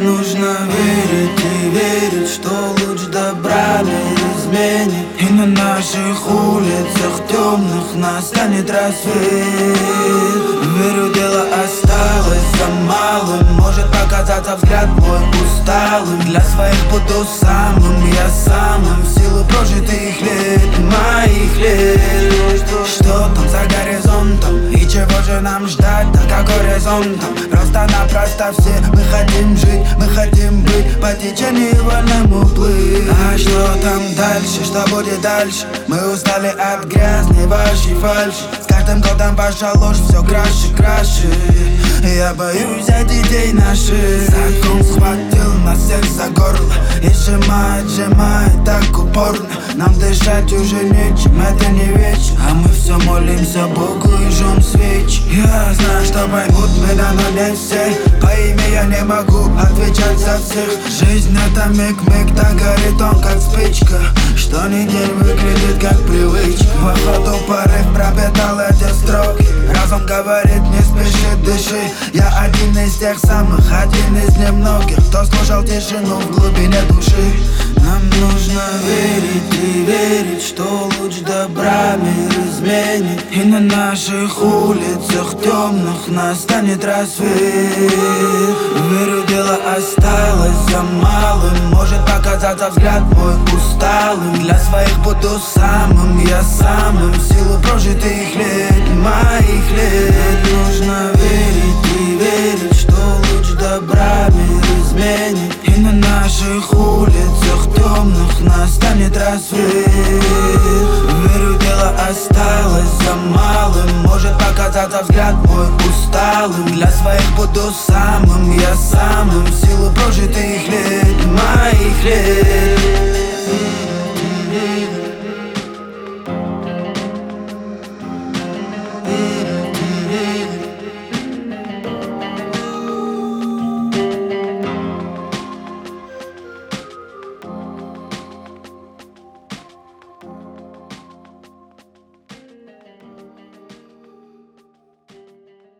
нужно верить и верить, что луч добра не изменит, и на наших улицах темных настанет рассвет. Верю, дело осталось за малым, может показаться взгляд мой усталым. Для своих буду самым, я самым, в силу прожитых лет, моих лет. Что там за горизонтом, и чего же нам ждать, так как горизонтом? Просто-напросто все мы хотим жить, мы хотим быть по течению вольному плыть. А что там дальше, что будет дальше? Мы устали от грязной вашей фальши. С каждым годом ваша ложь все краше, краше. Я боюсь за детей наших. Закон схватил нас всех за горло и сжимает, сжимает так упорно. Нам дышать уже нечем, это не вечер, а мы все молимся Богу и жжем свечи. Я знаю, что поймут меня, но не все. По имени я не могу отвечать за всех. Жизнь это миг-миг, так горит он как спичка, что ни день выглядит как привычка. Походу порыв пропитал эти строки. Разум говорит, не спеши, дыши. Я один из тех самых, один из немногих, кто слушал тишину в глубине души. Нам нужно верить и верить, что луч добра мир изменит, и на наших улицах темных настанет рассвет. Верю, дело осталось за малым, может показаться взгляд мой усталым. Для своих буду самым, я самым, в силу прожитых лет, моих лет. Нужно верить и верить, что луч добра мир изменит, и на наших улицах темных настанет рассвет. Верю, дело осталось за малым, может показаться взгляд мой усталым. Для своих буду самым, я самым,